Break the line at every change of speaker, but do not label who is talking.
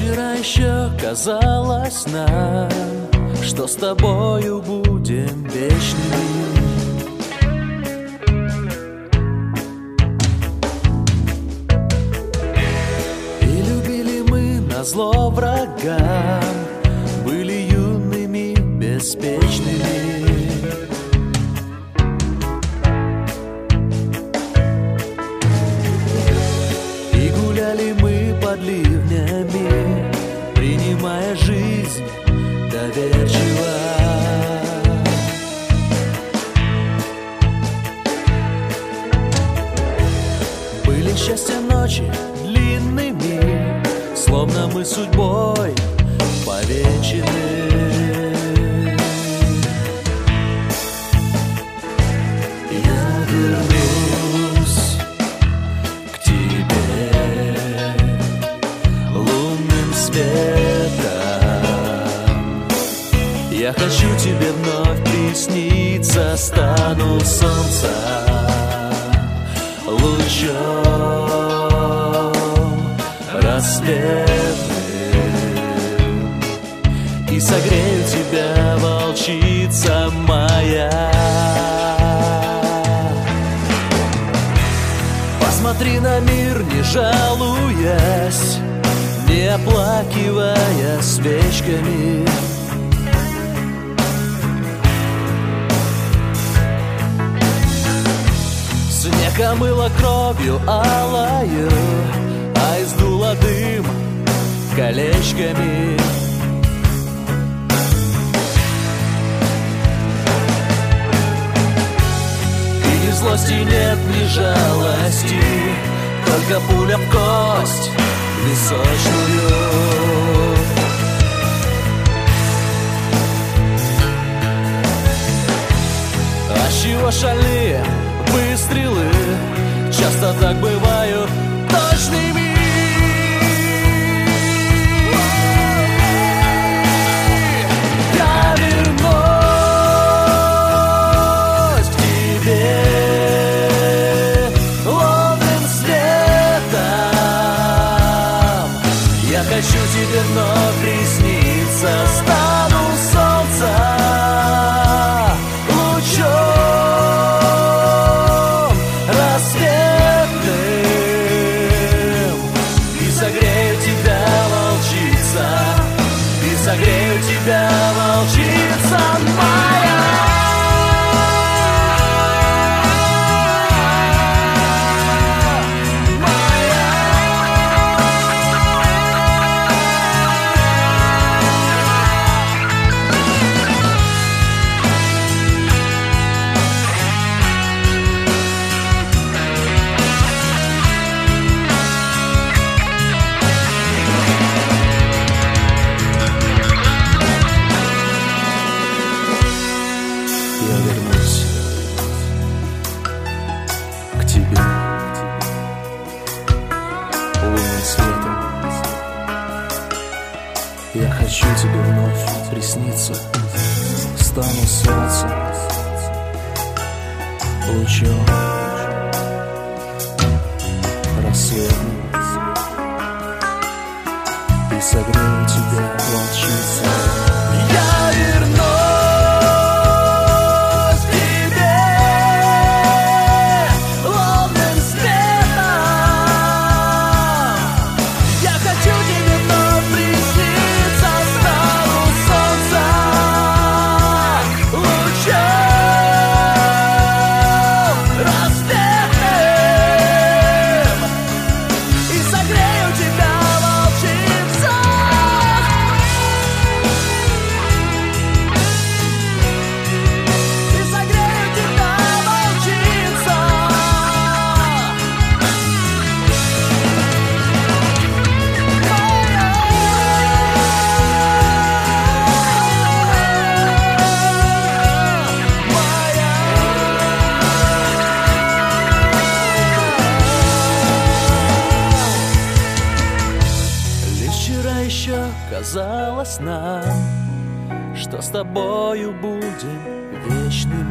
Вчера еще казалось нам, что с тобою будем вечными. И любили мы назло врагам, были юными, беспечными. И гуляли мы под ливнями, принимая жизнь доверчиво. Были счастья ночи длинными, словно мы судьбой повенчаны. Я вернусь к тебе лунным светом. Я хочу тебе вновь присниться, стану солнца лучом рассветным и согрею тебя, волчица моя. Посмотри на мир, не жалуясь, не оплакивая свечками. Снег омыло кровью алою, а издуло дым колечками. И ни злости нет, ни жалости, только пуля в кость височную. А чего шали выстрелы, часто так бывают точными. Я вернусь к тебе лунным светом. Я хочу тебе вновь присниться, стану солнца лучом рассветным и согрею тебя, волчица, и согрею тебя, волчица моя. Я хочу тебе вновь присниться, стану солнцем лучом рассветным и согрею тебя, волчица. Я вернусь к тебе лунным светом. Я хочу тебе вновь присниться, стану солнца лучом рассветным и согрею тебя, волчица. казалось нам, что с тобою будем вечными.